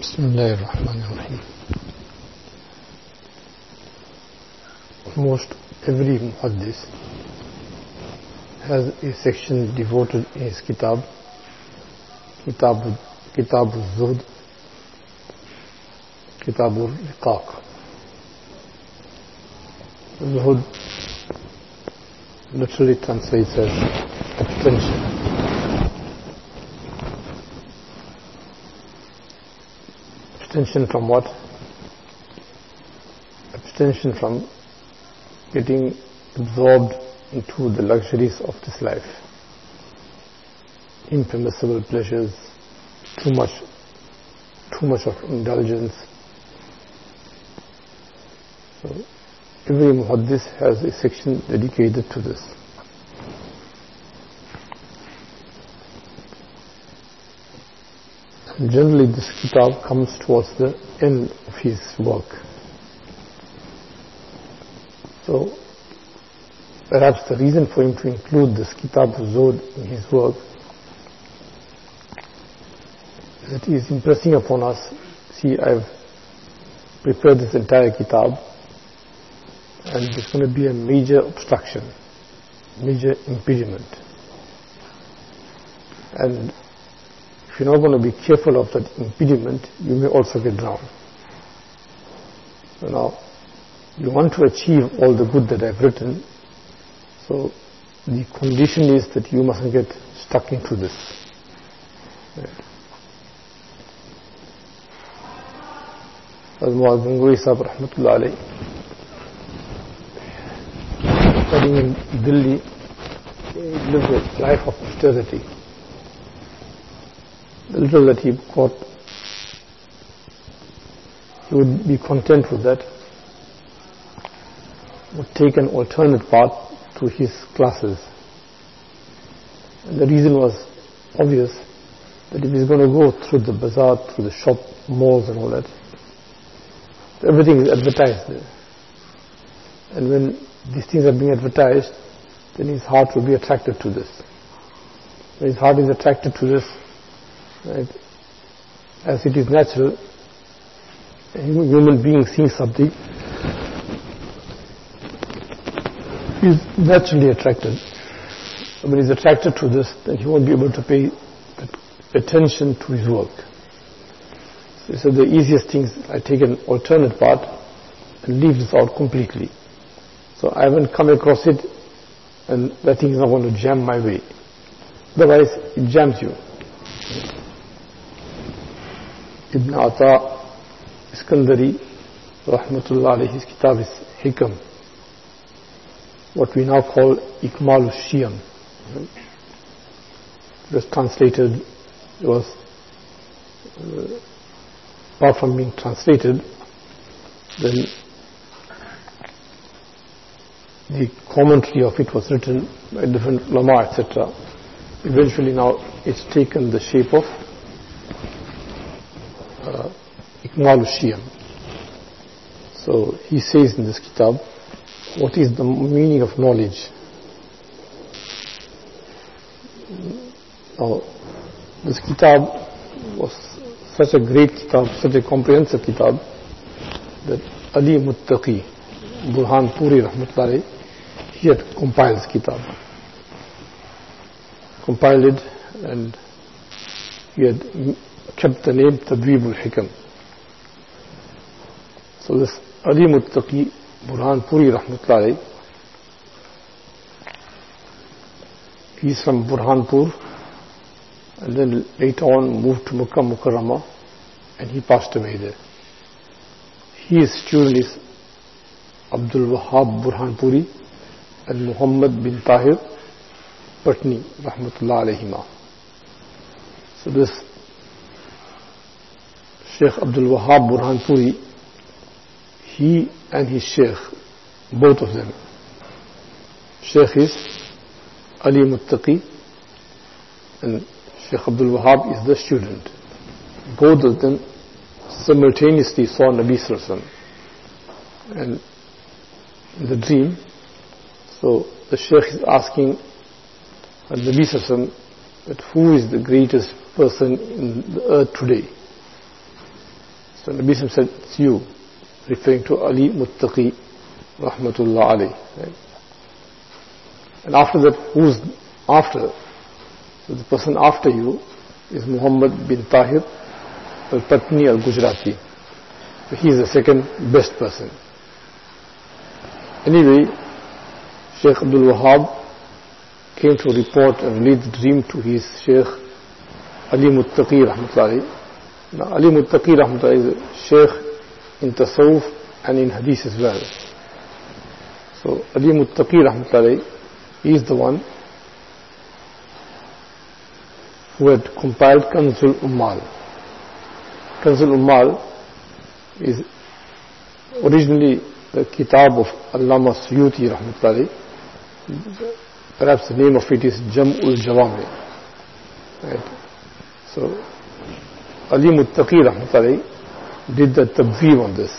Bismillahirrahmanirrahim. Almost every muhaddis has a section devoted in his kitab al-Zuhd, Kitab al-Riqaq. Zuhd literally translates as abstention. Abstention from what? Abstention from getting absorbed into the luxuries of this life. Impermissible pleasures, too much of indulgence. So every muhaddis has a section dedicated to this. And generally this kitab comes towards the end of his work. So perhaps the reason for him to include this Kitab al-Zuhd in his work is that he is impressing upon us, see, I've prepared this entire kitab and there's going to be a major obstruction, major impediment. And if you're not going to be careful of that impediment, you may also get drowned. So now, you want to achieve all the good that I've written, so the condition is that you mustn't get stuck into this. As Muaz Gangohi Sahib Rahmatullah Alayhi, studying in Delhi, he lived a life of austerity. The little that he got, he would be content with that, would take an alternate path to his classes. And the reason was obvious, that if he's going to go through the bazaar, through the shop, malls and all that, everything is advertised there. And when these things are being advertised, then his heart will be attracted to this. When his heart is attracted to this, right, as it is natural, a human being seeing something, he is naturally attracted. So when he is attracted to this, then he won't be able to pay attention to his work. So he said the easiest thing is I take an alternate path and leave this out completely. So I haven't come across it, and that thing is not going to jam my way. Otherwise, it jams you. Ibn Ata Iskandari Rahmatullah alayhi, his kitab is Hikam, what we now call Ikmal al-Shiyam. It was translated, it was, apart from being translated, then the commentary of it was written by different ulama, etc. Eventually now it's taken the shape of Ikmal al-Shiyam. So he says in this kitab, what is the meaning of knowledge? Now, this kitab was such a great kitab, such a comprehensive kitab, that Ali Muttaqi, Burhanpuri Rahmatullah, he had compiled this kitab. Compiled it, and he had kept the name Tadweeb al-Hikam. So this Ali Muttaqi Burhanpuri Rahmatullah, he is from Burhanpur, and then later on moved to Makkah Mukarramah, and he passed away there. His student is Abdul Wahab Burhanpuri and Muhammad bin Tahir Patni Rahmatullah alayhima. So this Sheikh Abdul Wahab Burhanpuri, he and his Sheikh, both of them, Sheikh is Ali Muttaqi and Sheikh Abdul Wahab is the student. Both of them simultaneously saw Nabi Sallallahu Alaihi Wasallam, and in the dream, so the Sheikh is asking Nabi Sallallahu Alaihi Wasallam that who is the greatest person in the earth today? So Nabi Sallallahu said, it's you, referring to Ali Muttaqi Rahmatullah alayh. Right? And after that, who's after? So the person after you is Muhammad bin Tahir al-Patni al-Gujarati. So he is the second best person. Anyway, Sheikh Abdul Wahab came to report and relate the dream to his Sheikh Ali Muttaqi Rahmatullah alayh. Now Ali Muttaqi Rahmatullah is a Sheikh in Tasawwuf and in Hadith as well. So Ali Muttaqi Rahmatullah alayh, he is the one who had compiled Kanzul Ummal. Kanzul Ummal is originally the kitab of Allama Suyuti Rahmatullah alayh. Perhaps the name of it is Jam'ul Jawami. Right? So Ali Muttaqi Rahmatullah alayh did the tabweeb on this.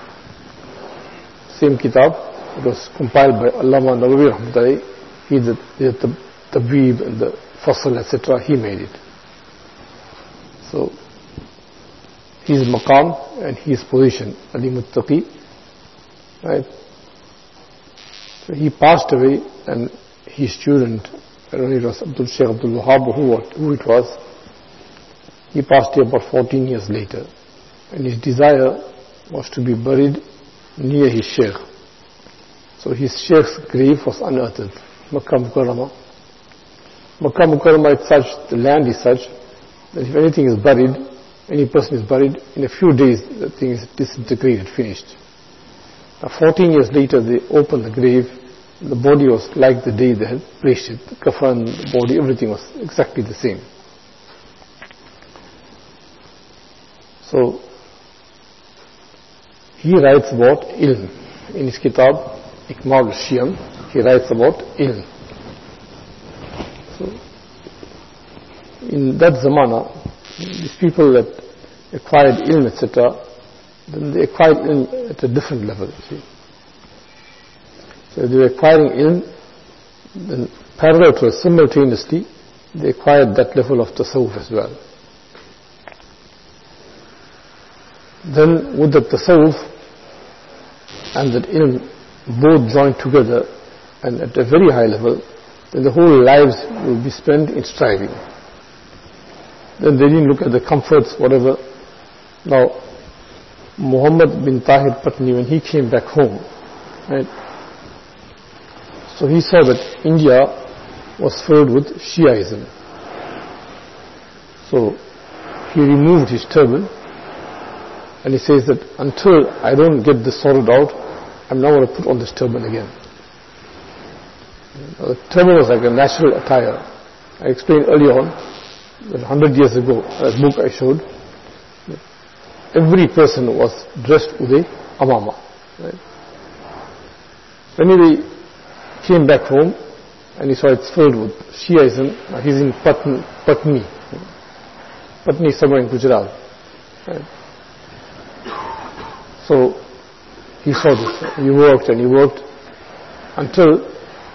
Same kitab, it was compiled by Allama Nawawi Rahmatullah alayh. He did the tabweeb and the fasl, etc. He made it. So his maqam and his position, Ali Muttaqi, right? So he passed away, and his student, I don't know, it was Sheikh Abdul Wahab, who it was, he passed away about 14 years later, and his desire was to be buried near his Sheikh. So his Sheikh's grave was unearthed, Makkah Mukarramah. Makkah Mukarramah is such, the land is such, that if anything is buried, any person is buried, in a few days the thing is disintegrated, finished. Now 14 years later they opened the grave, the body was like the day they had placed it, the kafan, the body, everything was exactly the same. So he writes about ilm. In his kitab, Ikmal al-Shiyam, he writes about ilm. So in that zamana, these people that acquired ilm, etc., then they acquired ilm at a different level, see. So they were acquiring ilm, then parallel to it, simultaneously, they acquired that level of tasawwuf as well. Then with the tasawwuf and that ilm both joined together and at a very high level, then the whole lives will be spent in striving. Then they didn't look at the comforts, whatever. Now, Muhammad bin Tahir Patni, when he came back home, right, so he saw that India was filled with Shiaism. So he removed his turban, and he says that until I don't get this sorted out, I'm not going to put on this turban again. The turban was like a national attire. I explained earlier on that 100 years ago, a book I showed, every person was dressed with a amama. Right? Anyway, he came back home and he saw it's filled with Shiaism. He's in Patni. Patni is somewhere in Gujarat. Right? So he saw this. He worked and he worked until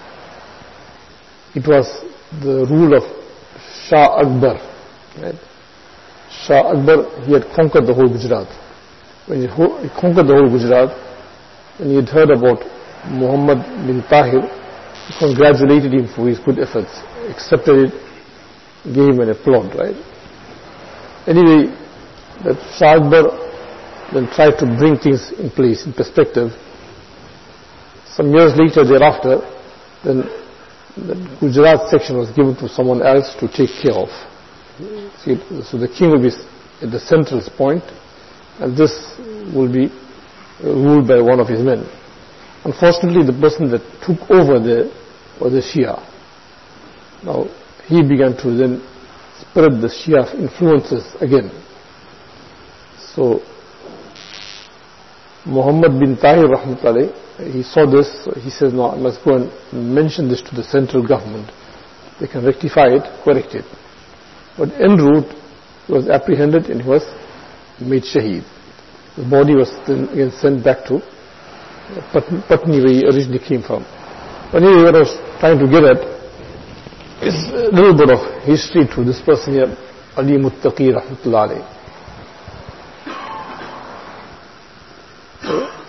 it was the rule of Shah Akbar. Right? Shah Akbar, he had conquered the whole Gujarat. When he conquered the whole Gujarat, when he had heard about Muhammad bin Tahir, he congratulated him for his good efforts, accepted it, gave him an applaud, right? Anyway, that Shah Akbar then tried to bring things in place, in perspective. Some years later thereafter, then the Gujarat section was given to someone else to take care of. See, so the king will be at the central point, and this will be ruled by one of his men. Unfortunately, the person that took over there was a Shia. Now, he began to then spread the Shia influences again. So, Muhammad bin Tahir Rahmatullah, he saw this, so he says, no, I must go and mention this to the central government. They can rectify it, correct it. But en route, he was apprehended and he was made shaheed. The body was then again sent back to Patni, where he originally came from. But anyway, what I was trying to get at is a little bit of history to this person here, Ali Muttaqi Rahmatullah alayh.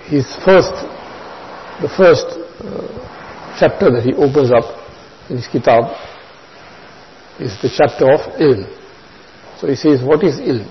the first chapter that he opens up in his kitab is the chapter of ilm. So he says, what is ilm?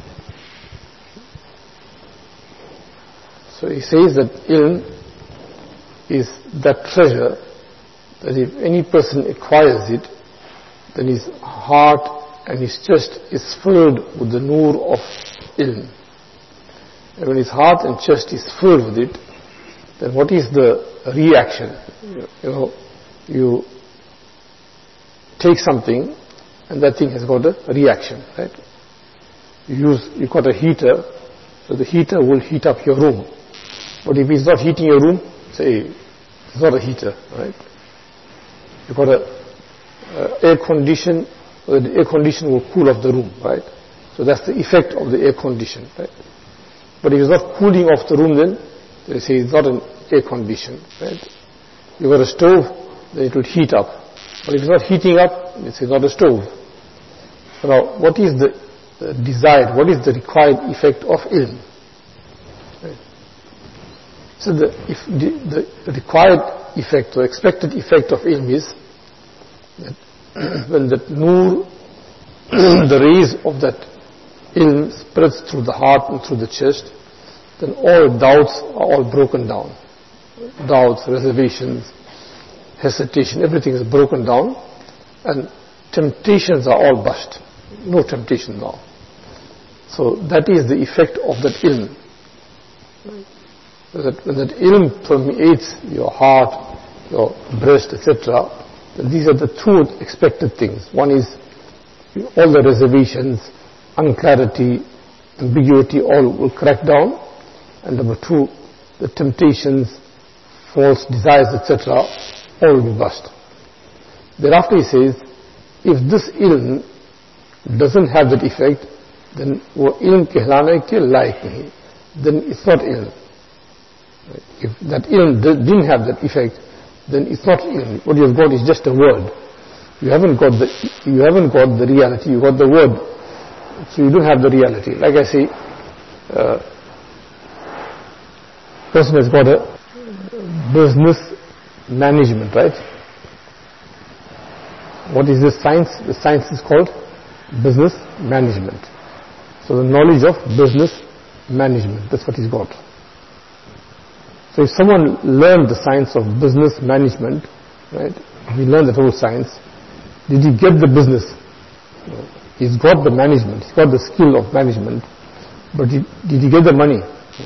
So he says that ilm is that treasure that if any person acquires it, then his heart and his chest is filled with the nur of ilm. And when his heart and chest is filled with it, then what is the reaction? You take something and that thing has got a reaction, right? You got a heater, so the heater will heat up your room. But if it's not heating your room, say, it's not a heater, right? You got a air condition, so the air condition will cool off the room, right? So that's the effect of the air condition, right? But if it's not cooling off the room, then they say it's not an air condition, right? You got a stove, then it will heat up. But if it's not heating up, it's not a stove. So now, what is the desired, what is the required effect of ilm? Right? So the required effect or expected effect of ilm is that when that nur, the rays of that ilm spreads through the heart and through the chest, then all doubts are all broken down. Doubts, reservations, hesitation, everything is broken down, and temptations are all bust. No temptation now. So that is the effect of that ilm. That when that ilm permeates your heart, your breast, etc., then these are the two expected things. One is all the reservations, unclarity, ambiguity, all will crack down. And number two, the temptations, false desires, etc., all will be bust. Thereafter he says, if this ilm doesn't have that effect, then wo ilm kehlane ke laik nahi, then it's not ilm. If that ilm didn't have that effect, then it's not ilm. What you've got is just a word. You haven't got the reality, you got the word. So you don't have the reality. Like I say, person has got a business management, right? What is this science? The science is called business management. So the knowledge of business management, that's what he's got. So if someone learned the science of business management, right, he learned that whole science, did he get the business? He's got the management, he's got the skill of management, but did he get the money?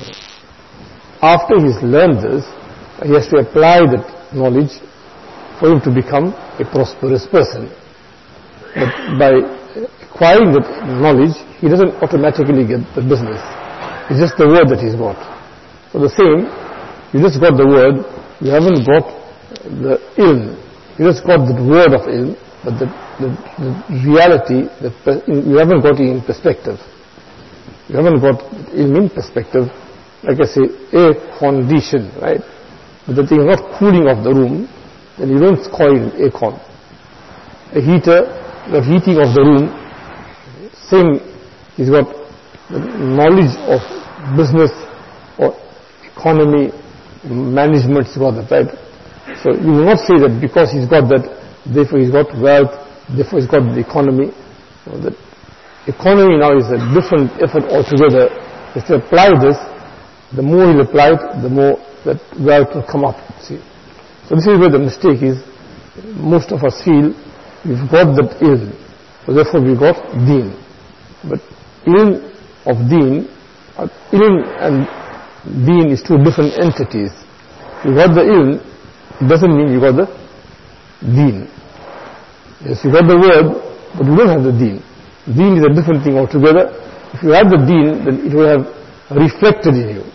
After he's learned this, he has to apply that knowledge for him to become a prosperous person. But by acquiring that knowledge, he doesn't automatically get the business. It's just the word that he's got. So the same, you just got the word, you haven't got the ilm. You just got the word of ilm, but the reality, you haven't got it in perspective. You haven't got ilm in perspective. Like I say, air condition, right? But the thing is not cooling off the room, then you don't call it air con. A heater, the heating of the room, same, he's got the knowledge of business or economy, management, he's got that, right? So you will not say that because he's got that, therefore he's got wealth, therefore he's got the economy. So the economy now is a different effort altogether. If you apply this, the more he'll apply it, the more that wealth will come up. See? So this is where the mistake is. Most of us feel we've got that ilm, so therefore we got deen. But ilm of deen, ilm and deen is two different entities. You got the ilm, it doesn't mean you got the deen. Yes, you got the word, but you don't have the deen. Deen is a different thing altogether. If you have the deen, then it will have reflected in you.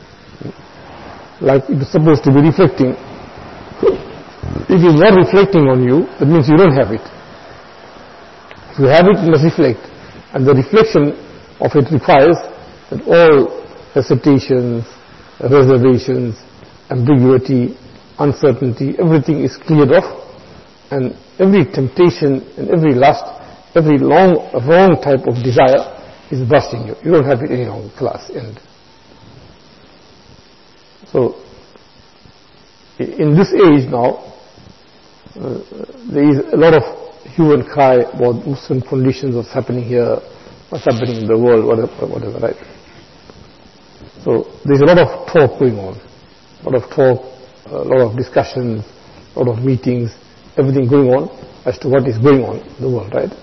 Like it is supposed to be reflecting. If it is not reflecting on you, that means you don't have it. If you have it, it must reflect. And the reflection of it requires that all hesitations, reservations, ambiguity, uncertainty, everything is cleared off, and every temptation and every lust, every wrong type of desire is busting you. You don't have it any longer, class, end. So, in this age now, there is a lot of hue and cry about Muslim conditions, what's happening here, what's happening in the world, whatever, right? So, there's a lot of talk going on, a lot of discussions, a lot of meetings, everything going on as to what is going on in the world, right?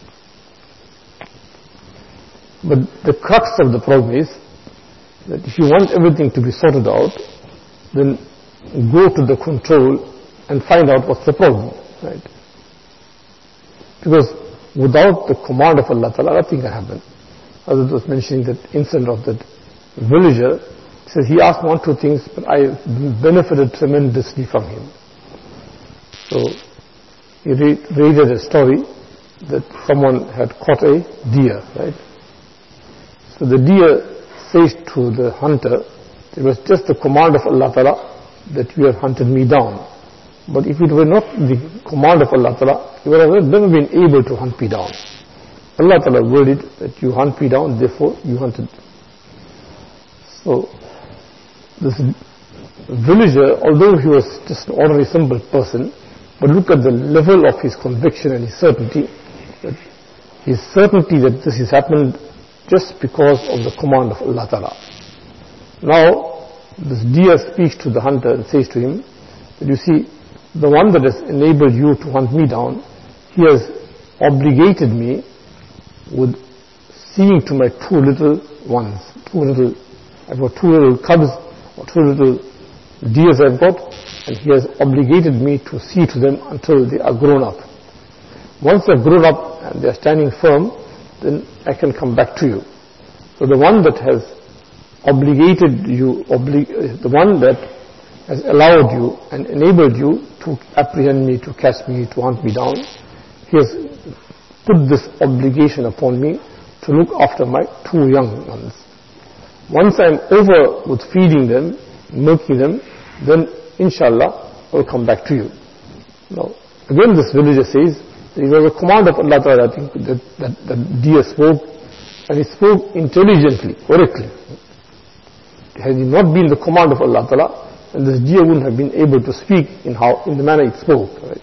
But the crux of the problem is that if you want everything to be sorted out, then go to the control and find out what's the problem, right? Because without the command of Allah Ta'ala, nothing can happen. Hazrat was mentioning that incident of that villager. He says he asked 1 or 2 things, but I benefited tremendously from him. So he rated a story that someone had caught a deer, right? So the deer says to the hunter, it was just the command of Allah Ta'ala that you have hunted me down. But if it were not the command of Allah Ta'ala, you would have never been able to hunt me down. Allah Ta'ala worded that you hunt me down, therefore you hunted. So this villager, although he was just an ordinary simple person, but look at the level of his conviction and his certainty that this has happened just because of the command of Allah Ta'ala. Now, this deer speaks to the hunter and says to him that you see, the one that has enabled you to hunt me down, he has obligated me with seeing to my 2 little ones, I've got 2 little cubs or 2 little deers I've got, and he has obligated me to see to them until they are grown up. Once they're grown up and they're standing firm, then I can come back to you. So the one that has obligated you, the one that has allowed you and enabled you to apprehend me, to catch me, to hunt me down, he has put this obligation upon me to look after my 2 young ones. Once I'm over with feeding them, milking them, then inshallah I will come back to you. Now, again this villager says, it was a command of Allah Ta'ala, I think, that deer spoke, and he spoke intelligently, correctly. Had it not been the command of Allah Ta'ala, then this deer wouldn't have been able to speak in the manner it spoke, right?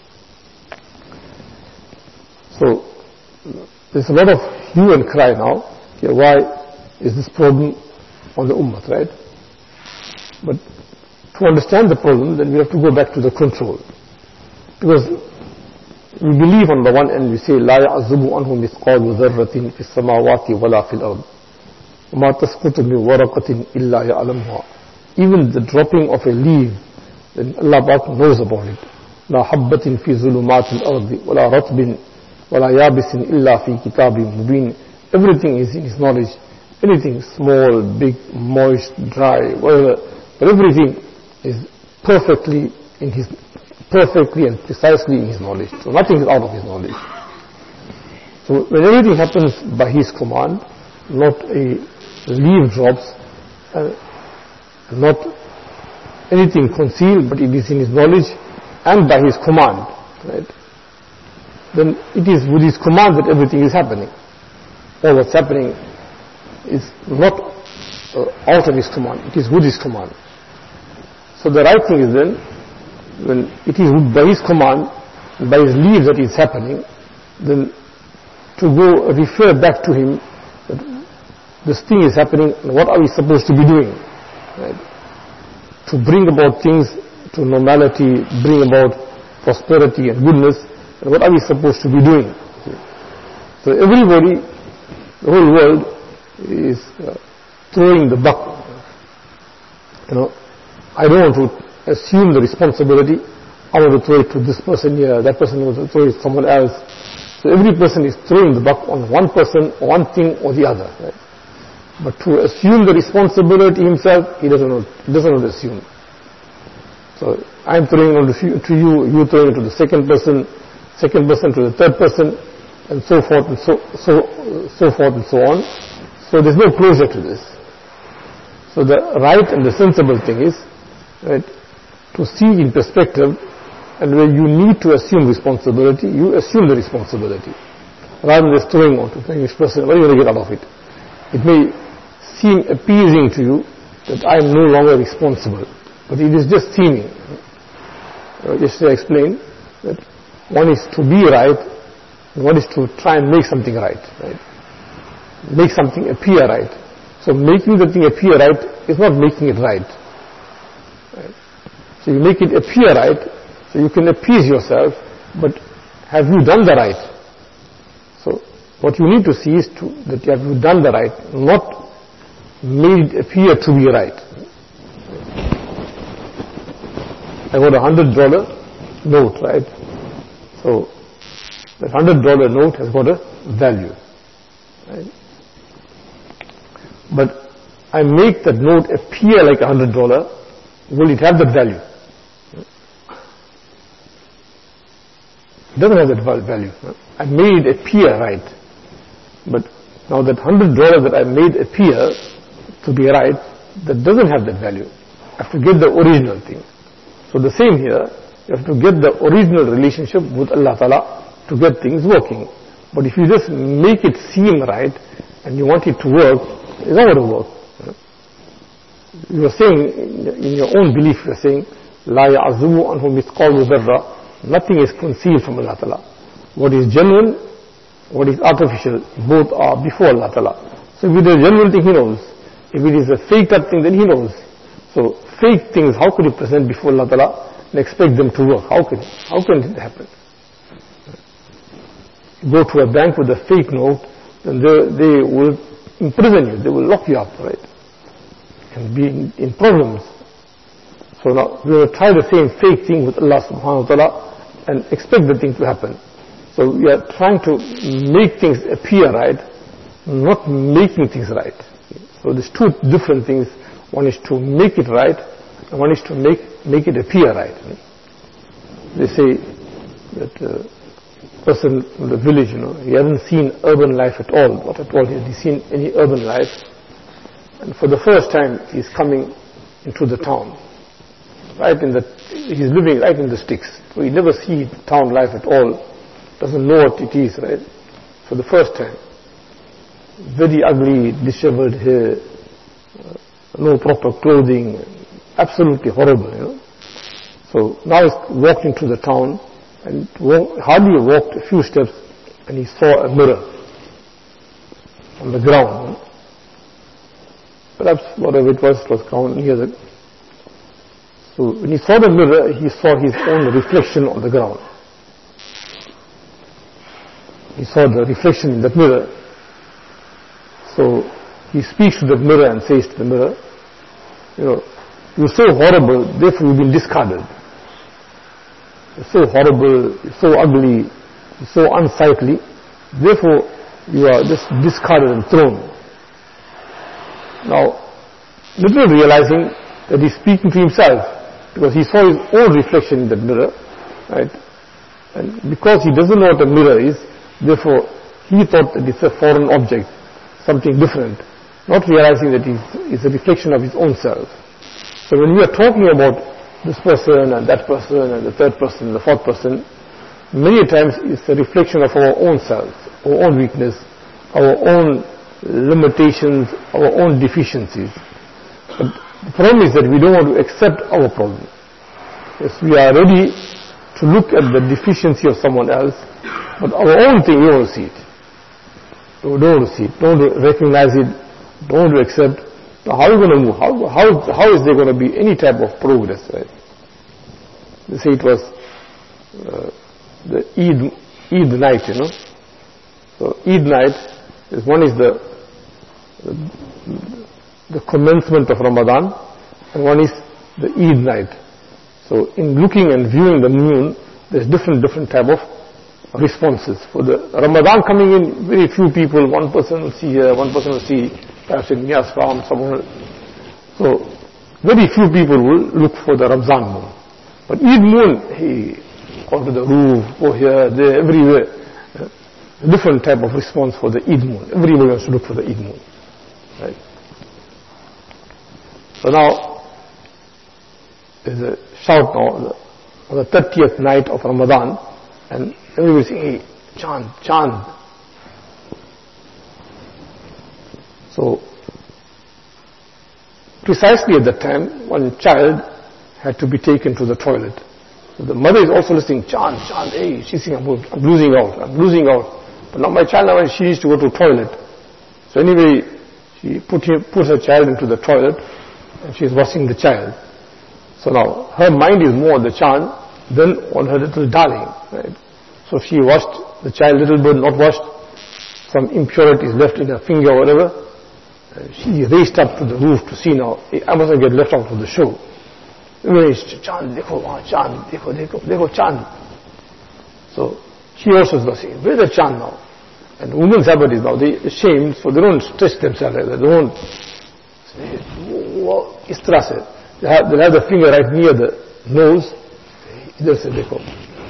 So, there's a lot of hue and cry now, okay, why is this problem on the ummah, right? But to understand the problem, then we have to go back to the control. Because we believe on the one end, we say, لا يعزب عنه مثقال ذرة في السماوات ولا في الأرض وما تسقط من ورقة إلا يعلمها. Even the dropping of a leaf, then Allah knows about it. لا حبة في ظلمات الأرض ولا رطب ولا يابس إلا في كتاب مبين. Everything is in His knowledge. Anything small, big, moist, dry, whatever, but everything is perfectly and precisely in His knowledge. So nothing is out of His knowledge. So when everything happens by His command, not a leaf drops, not anything concealed, but it is in His knowledge and by His command, right? Then it is with His command that everything is happening. All what's happening is not out of His command, it is with His command. So the right thing is then, when it is by His command, by His leave that is happening, then to go refer back to Him that this thing is happening, and what are we supposed to be doing? Right? To bring about things to normality, bring about prosperity and goodness, and what are we supposed to be doing? So everybody, the whole world is throwing the buck. I don't want to assume the responsibility. I want to throw it to this person here, that person wants to throw it to someone else. So every person is throwing the buck on one person, one thing or the other. Right? But to assume the responsibility himself, he doesn't want to assume. So I'm throwing it to you, you throwing it to the second person to the third person, and so forth and so forth and so on. So there's no closure to this. So the right and the sensible thing is, right, to see in perspective, and where you need to assume responsibility, you assume the responsibility. Rather than just throwing on to the next person, what are you going to get out of it? It may seem appeasing to you, that I am no longer responsible, but it is just seeming. Yesterday I explained that one is to be right, and one is to try and make something right? Make something appear right. So making the thing appear right is not making it right. So you make it appear right, so you can appease yourself, but have you done the right? So what you need to see is that have you done the right, not made it appear to be right. I got $100 note, right? So that $100 note has got a value, right? But I make that note appear like $100, will it have that value? It doesn't have that value. I made it appear right. But now that $100 that I made appear to be right, that doesn't have that value. I have to get the original thing. So the same here, you have to get the original relationship with Allah Ta'ala to get things working. But if you just make it seem right and you want it to work, it's not going to work. You are saying, in your own belief, you are saying, لا يعزب عنه مثقال ذرة. Nothing is concealed from Allah Ta'ala. What is genuine, what is artificial, both are before Allah Ta'ala. So if it is a genuine thing, He knows. If it is a faked up thing, then He knows. So fake things, how could you present before Allah Ta'ala and expect them to work? How can it happen? You go to a bank with a fake note, then they will imprison you, they will lock you up, right? And be in problems. So now we will try the same fake thing with Allah subhanahu wa ta'ala and expect the thing to happen. So we are trying to make things appear right, not making things right. So there's two different things. One is to make it right, and one is to make it appear right. They say that person from the village, he hasn't seen urban life at all. Not at all has he seen any urban life. And for the first time, he's coming into the town. He's living right in the sticks. So he never see town life at all. Doesn't know what it is, right? For the first time. Very ugly, disheveled hair, no proper clothing, absolutely horrible, So now he's walked into the town and hardly walked a few steps and he saw a mirror on the ground. Perhaps whatever it was ground near the... So when he saw the mirror, he saw his own reflection on the ground. He saw the reflection in that mirror. So he speaks to the mirror and says to the mirror, you're so horrible, therefore you've been discarded. You're so horrible, you're so ugly, you're so unsightly, therefore you are just discarded and thrown. Now, little realizing that he's speaking to himself, because he saw his own reflection in that mirror, right? And because he doesn't know what a mirror is, therefore he thought that it's a foreign object, something different, not realizing that it's a reflection of his own self. So when we are talking about this person and that person and the third person and the fourth person, many times it's a reflection of our own self, our own weakness, our own limitations, our own deficiencies. But the problem is that we don't want to accept our problem. Yes, we are ready to look at the deficiency of someone else, but our own thing, we don't want to see it. We don't want to see it, don't want to recognize it, don't want to accept. Now how are we going to move? How is there going to be any type of progress, right? They say it was the Eid night, So Eid night is one is the commencement of Ramadan, and one is the Eid night. So in looking and viewing the moon, there's different type of responses. For the Ramadan coming in, very few people, one person will see here, one person will see perhaps in Nias farm, someone. So very few people will look for the Ramzan moon. But Eid moon, go to the roof, go here, there, everywhere. A different type of response for the Eid moon. Everybody wants to look for the Eid moon. Right? So now, there's a shout now on the 30th night of Ramadan, and everybody saying, hey, chant. So, precisely at that time, one child had to be taken to the toilet. So the mother is also listening, chant, hey, she's saying, I'm losing out. But now my child, now she needs to go to the toilet. So anyway, she put her child into the toilet, and she's washing the child. So now, her mind is more on the chant than on her little darling, right? So she washed the child, little bit not washed, some impurities left in her finger or whatever. She raced up to the roof to see now, I mustn't get left out of the show. Chand, dekho, chand. So she also is not saying, where's the chand now? And women's habit is now, they ashamed, so they don't stretch themselves, they don't say, is tarah se. They'll have the finger right near the nose, idhar se dekho.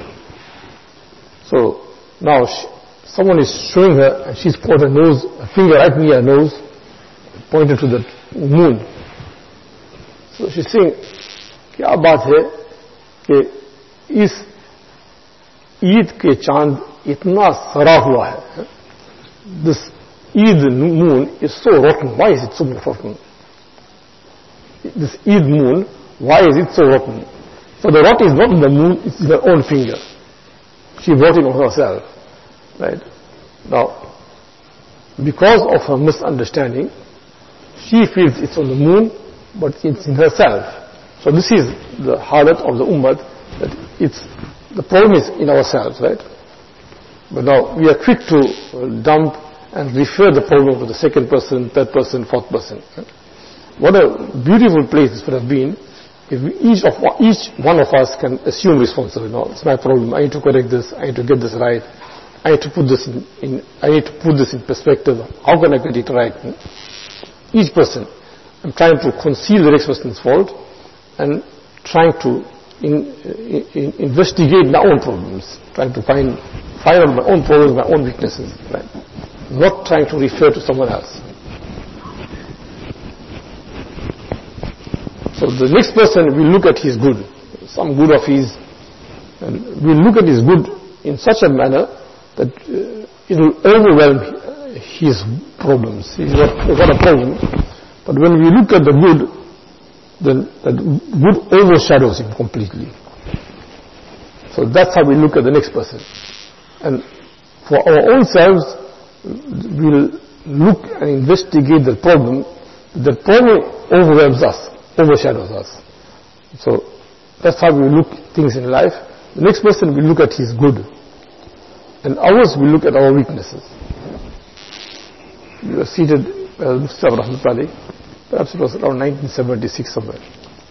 So now someone is showing her, and she's put her nose, her finger right near her nose, pointed to the moon. So she's saying, क्या बात है कि इस ईद के चांद इतना सड़ा हुआ है. This Eid moon is so rotten. Why is it so rotten? This Eid moon, why is it so rotten? So the rot is not in the moon, it's in her own finger. She brought it on herself. Right? Now, because of her misunderstanding, she feels it's on the moon, but it's in herself. So this is the halat of the ummah, that the problem is in ourselves, right? But now we are quick to dump and refer the problem to the second person, third person, fourth person. Right? What a beautiful place this would have been if each one of us can assume responsibility. No, it's my problem. I need to correct this. I need to get this right. I need to put this in perspective. How can I get it right? Each person, I'm trying to conceal the next person's fault and trying to investigate my own problems, trying to find out my own problems, my own weaknesses, right? Not trying to refer to someone else. So the next person will look at his good, some good of his, and will look at his good in such a manner that it will overwhelm his problems. He's got a problem, but when we look at the good, then that good overshadows him completely. So that's how we look at the next person. And for our own selves, we'll look and investigate the problem. The problem overwhelms us, overshadows us. So that's how we look at things in life. The next person will look at his good, and ours will look at our weaknesses. We were seated, Mufti Rahmatullahi, perhaps it was around 1976 somewhere.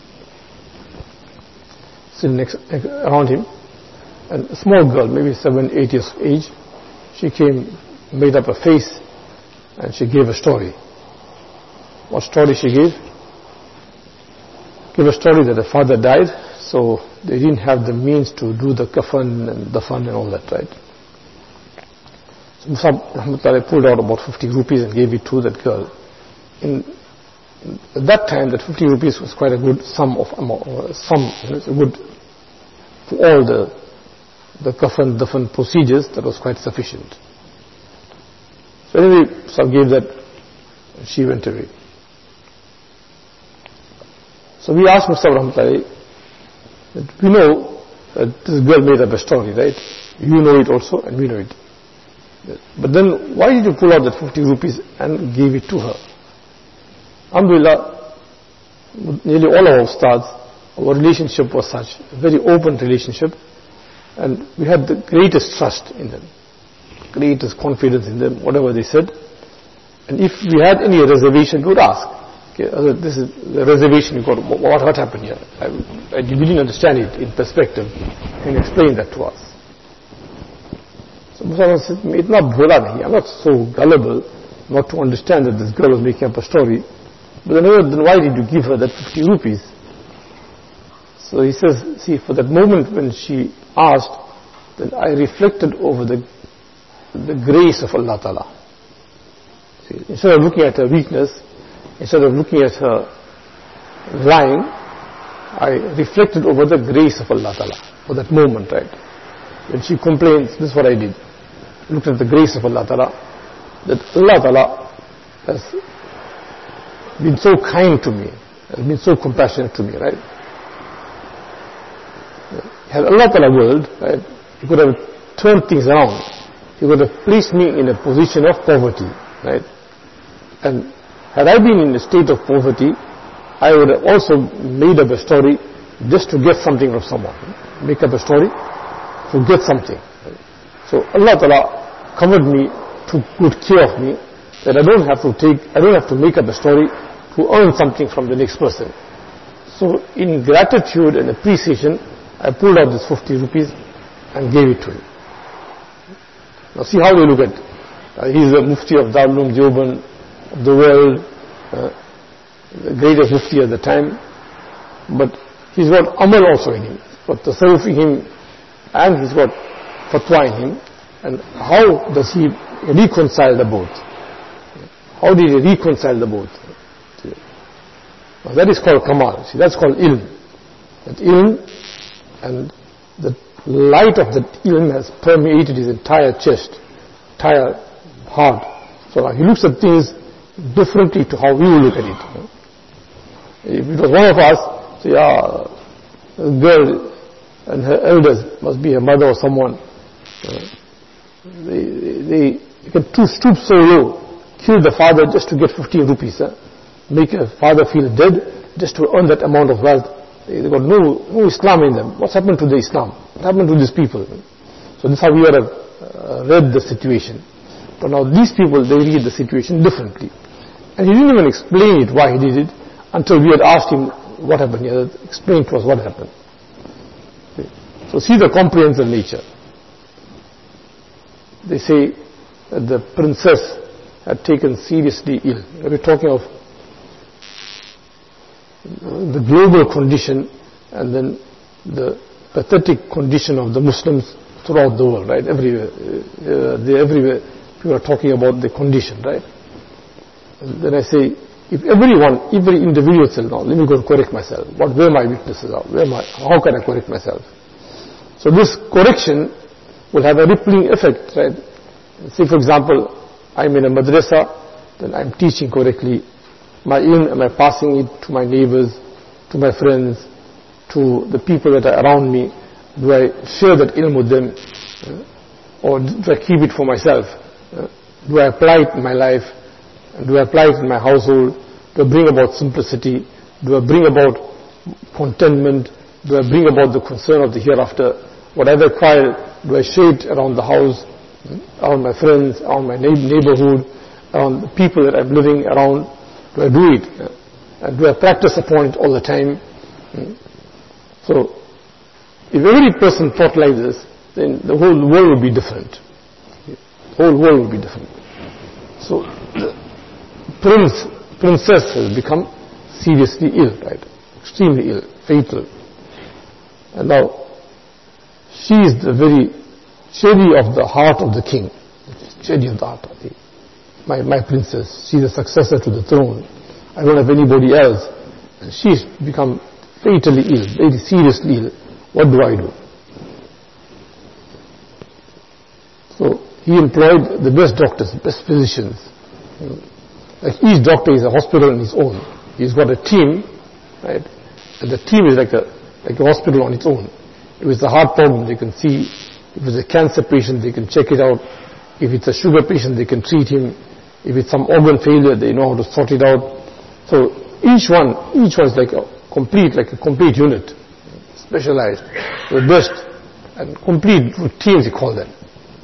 Sitting around him, and a small girl, maybe 7, 8 years of age, she came, made up a face, and she gave a story. What story she gave? Gave a story that her father died, so they didn't have the means to do the kafan and dafan and all that, right? So Musab Rahmatullahi pulled out about 50 rupees and gave it to that girl. At that time, that 50 rupees was quite a good sum, it's a good, for all the kafan, dafan procedures, that was quite sufficient. So anyway, Musab gave that, and she went away. So we asked Musab Rahmatullahi, that we know that this girl made up a story, right? You know it also, and we know it. But then, why did you pull out that 50 rupees and give it to her? Alhamdulillah, nearly all our ustads, our relationship was such, a very open relationship, and we had the greatest trust in them, greatest confidence in them, whatever they said. And if we had any reservation, we would ask, okay, this is the reservation you got, what happened here? I didn't understand it in perspective. Can you explain that to us? So Muslim said, I'm not so gullible not to understand that this girl was making up a story. But then why did you give her that 50 rupees? So he says, see, for that moment when she asked, then I reflected over the grace of Allah Ta'ala. See, instead of looking at her weakness, instead of looking at her lying, I reflected over the grace of Allah Ta'ala for that moment, right? When she complains, this is what I did. I looked at the grace of Allah Ta'ala, that Allah Ta'ala has been so kind to me, has been so compassionate to me, right? Had Allah Ta'ala willed, right, He could have turned things around. He would have placed me in a position of poverty, right? And had I been in a state of poverty, I would have also made up a story just to get something from someone. Make up a story to get something. Right? So Allah Ta'ala covered me, took good care of me, that I don't have to make up a story to earn something from the next person. So in gratitude and appreciation, I pulled out this 50 rupees and gave it to him. Now see how we look at it. He's the Mufti of Darul Uloom Deoband of the world, the greatest Mufti at the time, but he's got amal also in him, he's got tasawwuf in him, and he's got fatwa in him. And how does he reconcile the both? How did he reconcile the both? Now that is called kamal. See, that's called ilm. That ilm, and the light of that ilm has permeated his entire chest, entire heart. So now he looks at things differently to how we will look at it. If it was one of us, say, a girl and her elders must be her mother or someone. They can stoop so low, kill the father just to get 15 rupees, make a father feel dead just to earn that amount of wealth. They've got no Islam in them. What's happened to the Islam? What happened to these people? So this is how we would have read the situation. But now these people, they read the situation differently. And he didn't even explain it, why he did it, until we had asked him what happened. He had explained to us what happened. So see the comprehensive nature. They say that the princess had taken seriously ill. We're talking of the global condition and then the pathetic condition of the Muslims throughout the world, right? Everywhere. Everywhere people are talking about the condition, right? And then I say, if every individual says, now let me go and correct myself. Where my weaknesses are? How can I correct myself? So this correction will have a rippling effect, right? Say for example, I'm in a madrasa, then I'm teaching correctly. My ilm, am I passing it to my neighbors, to my friends, to the people that are around me? Do I share that ilm with them? Or do I keep it for myself? Do I apply it in my life? Do I apply it in my household? Do I bring about simplicity? Do I bring about contentment? Do I bring about the concern of the hereafter? What I acquire, do I share it around the house, around my friends, around my neighborhood, around the people that I'm living around? Do I do it? And do I practice upon it all the time? So, if every person thought like this, then the whole world would be different. The whole world would be different. So, the princess has become seriously ill, right? Extremely ill, fatal. And now, she is the very cherry of the heart of the king. Cherry of the heart of the my princess. She's the successor to the throne. I don't have anybody else. And she's become fatally ill, very seriously ill. What do I do? So he employed the best doctors, best physicians. Like each doctor is a hospital on its own. He's got a team, right? And the team is like a hospital on its own. If it's a heart problem, they can see. If it's a cancer patient, they can check it out. If it's a sugar patient, they can treat him. If it's some organ failure, they know how to sort it out. So each one is like a complete unit, specialized, the best and complete teams, you call them.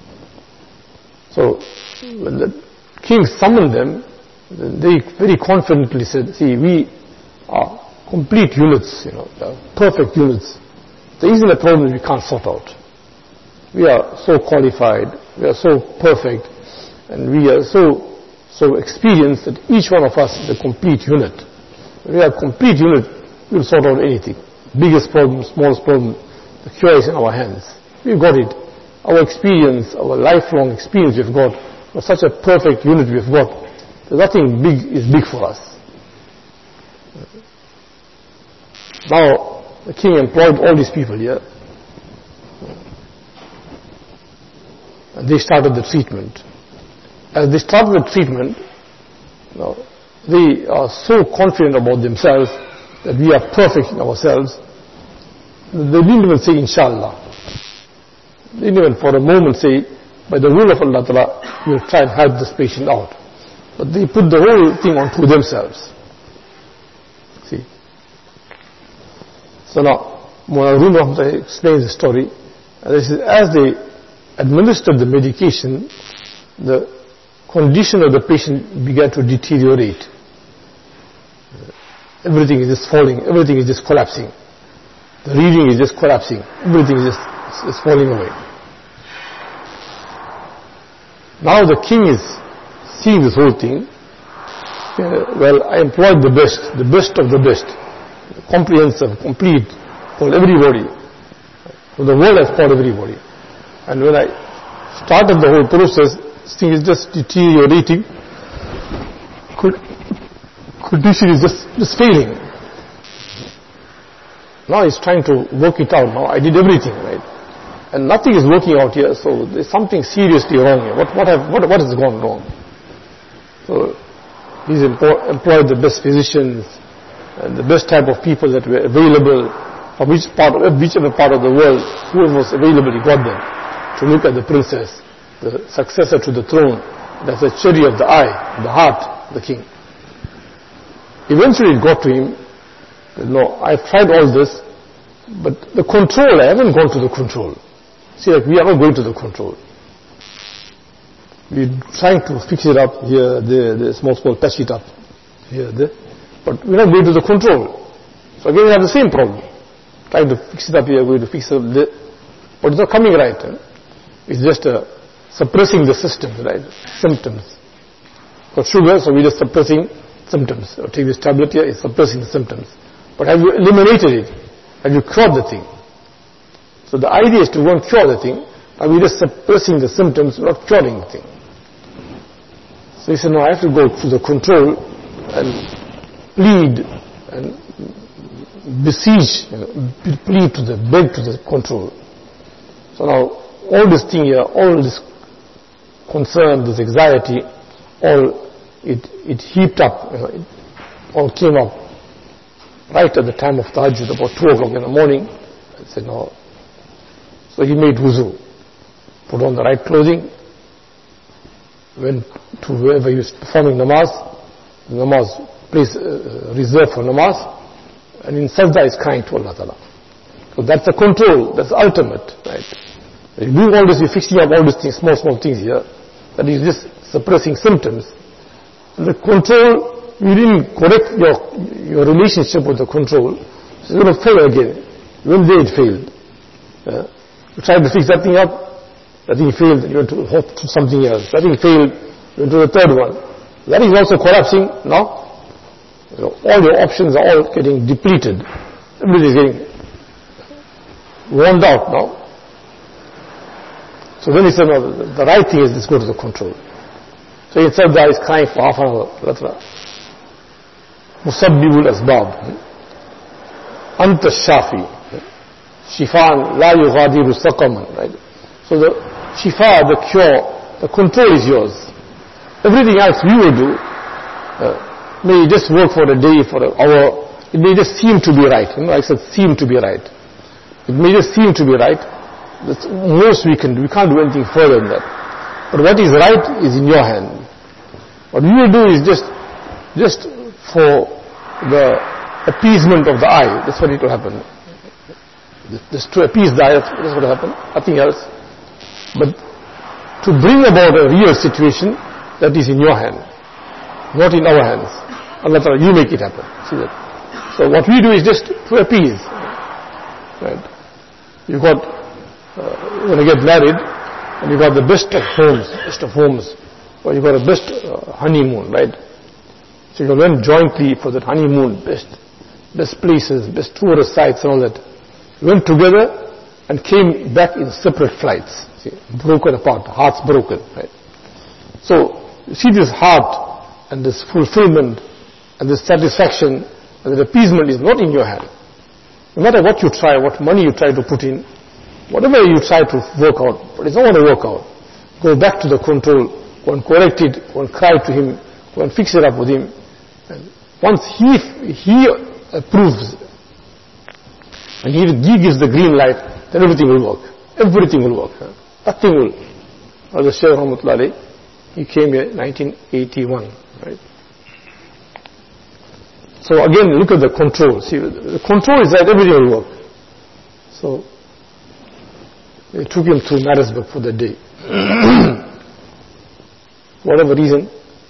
So when the king summoned them, they very confidently said, see, we are complete units, perfect units. There isn't a problem we can't sort out. We are so qualified, we are so perfect, and we are so experienced that each one of us is a complete unit. When we are a complete unit, we will sort out anything. Biggest problem, smallest problem, the cure is in our hands. We've got it. Our experience, our lifelong experience we've got, for such a perfect unit we've got, there's nothing big is big for us. Now, the king employed all these people here. And they started the treatment. As they started the treatment, they are so confident about themselves that we are perfect in ourselves, they didn't even say inshallah. They didn't even for a moment say, by the will of Allah Ta'ala, we will try and help this patient out. But they put the whole thing onto themselves. See. So now, Mullah explains the story. This is as they administered the medication, the condition of the patient began to deteriorate. Everything is just falling, everything is just collapsing. The reading is just collapsing, everything is just falling away. Now the king is seeing this whole thing. Well, I employed the best of the best, comprehensive, complete, for everybody. So the world has called everybody. And when I started the whole process, this thing is just deteriorating. Condition is just failing. Now he's trying to work it out. Now I did everything, right? And nothing is working out here, so there's something seriously wrong here. What has gone wrong? So he's employed the best physicians and the best type of people that were available from whichever part of the world, whoever was available, he got them to look at the princess, the successor to the throne. That's the cherry of the eye, the heart of the king. Eventually it got to him, no, I've tried all this, but the control, I haven't gone to the control. See, like we are not going to the control. We're trying to fix it up here, there, small, patch it up here, there, but we're not going to the control. So again we have the same problem. Trying to fix it up here, going to fix it up there, but it's not coming right. It's just suppressing the systems, right? Symptoms. Got sugar, so we're just suppressing symptoms. Or take this tablet here, it's suppressing the symptoms. But have you eliminated it? Have you cured the thing? So the idea is to go and cure the thing, and we're just suppressing the symptoms, not curing the thing. So he said, no, I have to go through the control and plead and besiege, plead to the, beg to the control. So now, all this thing here, all this concern, this anxiety, all it heaped up, it all came up right at the time of Tahajjud, about 2 o'clock in the morning. I said, no. So he made wuzu, put on the right clothing, went to wherever he was performing namaz, the namaz place reserved for namaz, and in sajda is crying to Allah Ta'ala. So that's the control, that's the ultimate, right? You're doing all this, you're fixing up all these things, small things here, that is just suppressing symptoms. And the control, you didn't correct your relationship with the control, so it's going to fail again. When it failed. You tried to fix that thing up, that thing failed, you went to hope to something else. That thing failed, you went to the third one. That is also collapsing now. All your options are all getting depleted. Everything is getting worn out now. So then he said, no, the right thing is let's go to the control. So he said that he's crying for half an hour. Musabbibul asbab. Anta shafi. Shifaan la yughadiru saqaman. Right? So the shifa, the cure, the control is yours. Everything else we will do, may just work for a day, for an hour. It may just seem to be right. I said seem to be right. It may just seem to be right. That's most we can do. We can't do anything further than that. But what is right is in your hand. What we will do is just for the appeasement of the eye. That's what it will happen. Just to appease the eye, that's what will happen. Nothing else. But to bring about a real situation, that is in your hand. Not in our hands. Allah Ta'ala, you make it happen. See that? So what we do is just to appease. Right? You got, when you get married, and you got the best of homes, or you got a best honeymoon, right? So you went jointly for that honeymoon, best places, best tourist sites and all that. Went together and came back in separate flights. See, broken apart, hearts broken, right? So, you see this heart and this fulfillment and this satisfaction and the appeasement is not in your hand. No matter what you try, what money you try to put in, whatever you try to work out, but it's not going to work out. Go back to the control, go and correct it, go and cry to him, go and fix it up with him. And once he approves, and he gives the green light, then everything will work. Everything will work. Nothing will. As the Shaykh Rahmatullah Alayhi, he came here in 1981, right? So again, look at the control. See, the control is that everything will work. So they took him to Marisburg for the day. Whatever reason.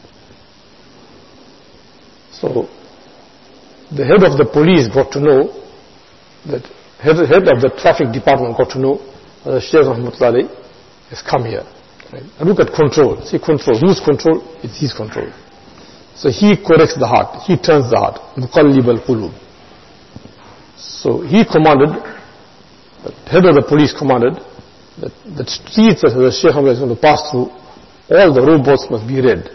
So the head of the police got to know, that head of the traffic department got to know that Shaykh Rahmatullah Alayhi has come here. Right? And look at control. See, control. Whose control? It's his control. So he corrects the heart. He turns the heart. Muqallib al-qulub. So he commanded, the head of the police commanded, that the streets that the Shaykh is going to pass through, all the robots must be red.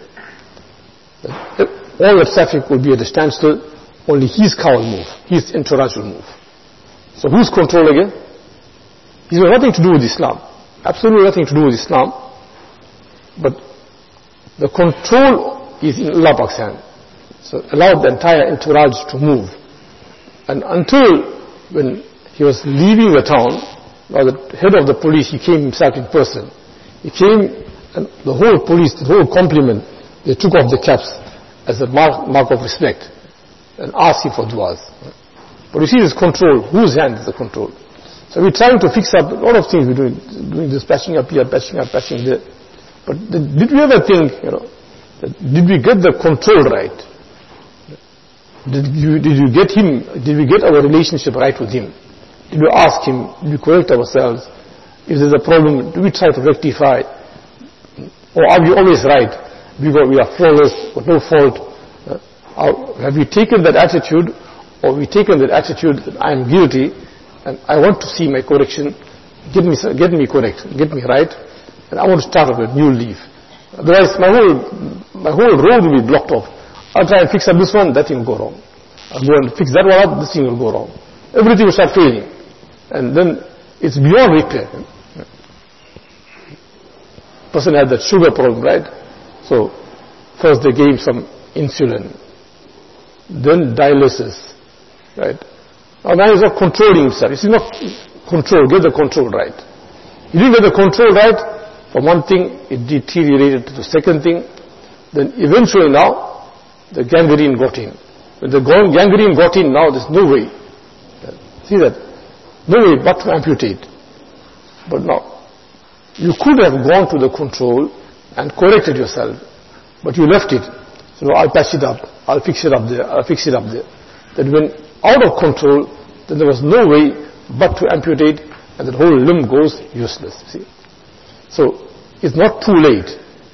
All the traffic will be at a standstill. Only his car will move. His entourage will move. So whose control again? This has nothing to do with Islam. Absolutely nothing to do with Islam. But the control is in Allah Pak's hand. So allowed the entire entourage to move. And until when he was leaving the town, now the head of the police, he came himself in person. He came, and the whole police, the whole complement, they took off the caps as a mark of respect and asked him for du'as. But you see this control, whose hand is the control? So we're trying to fix up a lot of things. We're doing this, patching up here, patching there. But did we ever think, did we get the control right? Did we get our relationship right with him? Did we ask him? Did we correct ourselves? If there's a problem, do we try to rectify? Or are we always right? We are flawless, with no fault. Have we taken that attitude, or we taken that attitude that I am guilty and I want to see my correction, get me correct, get me right, and I want to start off a new leaf. Otherwise my whole road will be blocked off. I'll try and fix up this one, that thing will go wrong. I'll go and fix that one up, this thing will go wrong. Everything will start failing. And then it's beyond repair. Person had that sugar problem, right? So first they gave some insulin, then dialysis, right? Now man is not controlling himself. It's not control, get the control right. You didn't get the control right, for one thing, it deteriorated to the second thing. Then eventually now, the gangrene got in. When the gangrene got in, now there's no way. See that? No way but to amputate. But now, you could have gone to the control and corrected yourself, but you left it. So no, I'll patch it up, I'll fix it up there, I'll fix it up there. Then when out of control, then there was no way but to amputate, and the whole limb goes useless. See? So it's not too late.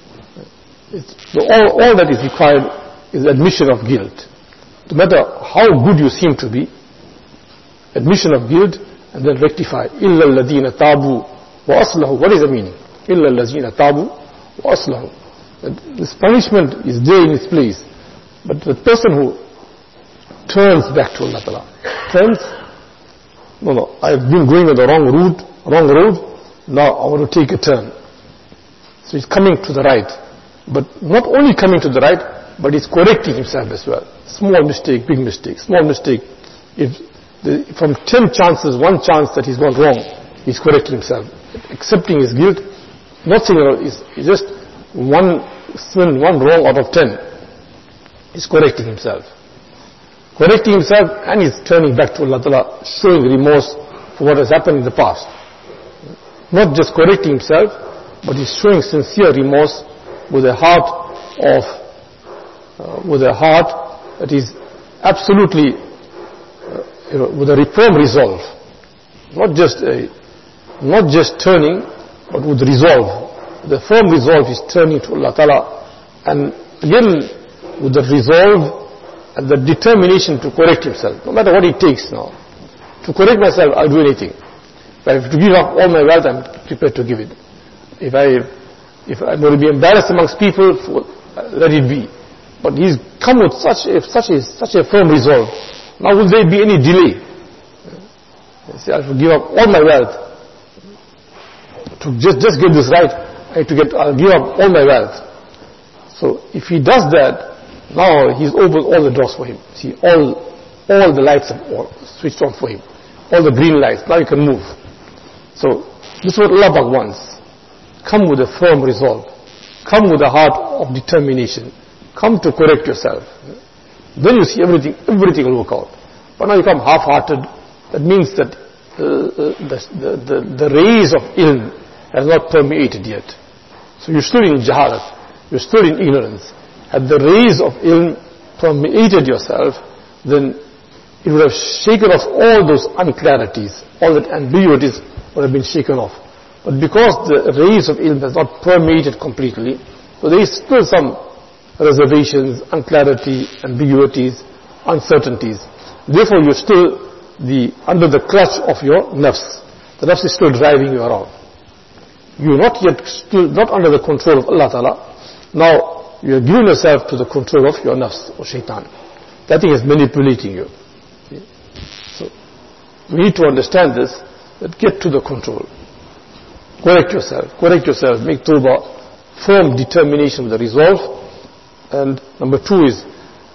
All that is required is admission of guilt. No matter how good you seem to be, admission of guilt, and then rectify. إِلَّا الَّذِينَ تَابُوا وَأَصْلَحُوا. What is the meaning? إِلَّا الَّذِينَ تَابُوا وَأَصْلَحُوا. This punishment is there in its place. But the person who turns back to Allah Ta'ala, no, I've been going on the wrong road, now I want to take a turn. So he's coming to the right. But not only coming to the right, but he's correcting himself as well. Small mistake, big mistake, small mistake. From 10 chances, 1 chance that he's gone wrong, he's correcting himself. Accepting his guilt, not saying it's just one sin, one wrong out of 10. He's correcting himself. Correcting himself, and he's turning back to Allah Ta'ala, showing remorse for what has happened in the past. Not just correcting himself, but he's showing sincere remorse with a heart that is absolutely, with a firm resolve. Not just turning, but with resolve. The firm resolve is turning to Allah Ta'ala, and again with the resolve and the determination to correct himself, no matter what it takes now. To correct myself, I'll do anything. If I have to give up all my wealth, I'm prepared to give it. If I'm going to be embarrassed amongst people, let it be. But he's come with such a firm resolve. Now will there be any delay? See, I have to give up all my wealth. To just get this right, I'll give up all my wealth. So if he does that, now he's opened all the doors for him. See, all all the lights are switched on for him. All the green lights. Now you can move. So this is what Allah Pak wants. Come with a firm resolve. Come with a heart of determination. Come to correct yourself. Then you see everything will work out. But now you come half-hearted. That means that the rays of ilm has not permeated yet. So you're still in jahalat. You're still in ignorance. Had the rays of ilm permeated yourself, then it would have shaken off all those unclarities, all that ambiguities would have been shaken off. But because the rays of ilm has not permeated completely, so there is still some reservations, unclarity, ambiguities, uncertainties. Therefore you're still under the clutch of your nafs. The nafs is still driving you around. You're not yet still not under the control of Allah Ta'ala. Now you are giving yourself to the control of your nafs or shaitan. That thing is manipulating you. So we need to understand this, that get to the control. Correct yourself, make tawbah, firm determination with the resolve. And number 2 is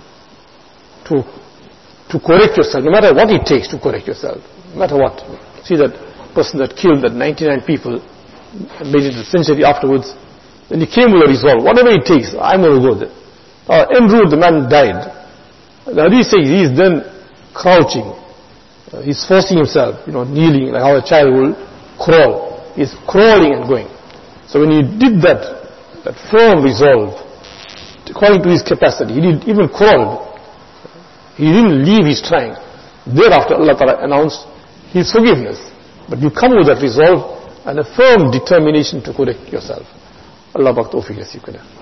to correct yourself, no matter what it takes to correct yourself, no matter what. See that person that killed that 99 people and made it a century afterwards, then he came with a resolve, whatever it takes, I'm going to go there. En route the man died. The hadith says he is then crouching, he's forcing himself, kneeling, like how a child will crawl. He's crawling and going. So when he did that firm resolve, according to his capacity, he didn't even crawl. He didn't leave his trying. Thereafter Allah Ta'ala announced His forgiveness. But you come with that resolve and a firm determination to correct yourself. Allah Pak tawfiq nasib kare.